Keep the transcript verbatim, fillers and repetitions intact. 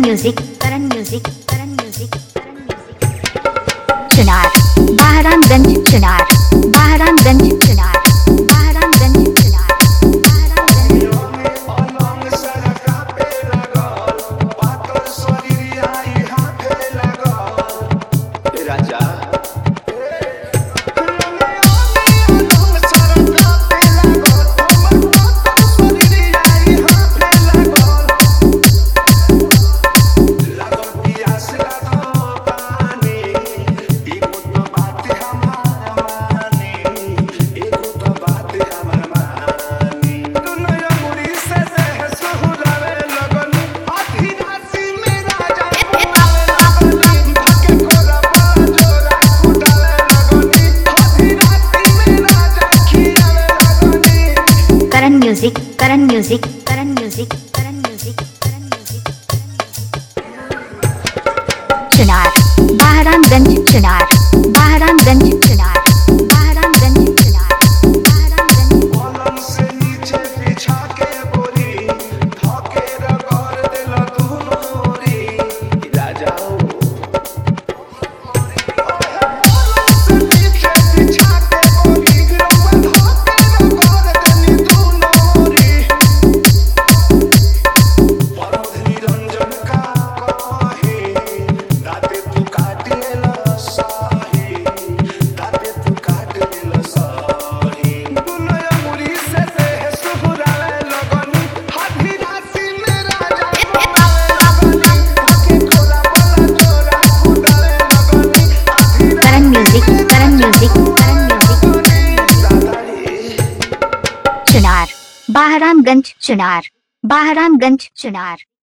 music Karan music Karan music Karan music Chunar Bahramganj Chunar Bahramganj Chunar Bahramganj Chunar Karan music Karan music Karan music Karan music Karan music Chunar Bahramganj Chunar Bahramganj Chunar Bahramganj Chunar Bahramganj पलंग से नीचे बिछा के बोरी धके रगड़ देला दुनो रे राजा पलंग से नीचे बिछा के बोरी धके रगड़ देनी दुनो रे परधनी रंजन का कहे राते तू काट लेला साही राते तू काट लेला साही दुनिया मुरी से देह सुहुरावे लगनी हाथी राशि में राजा लगनी आके खोला बोला चोरा उड़ावे लगनी हाथी Karan music Karan music Karan music दादा रे चुनार बहरामगंज चुनार बहरामगंज चुनार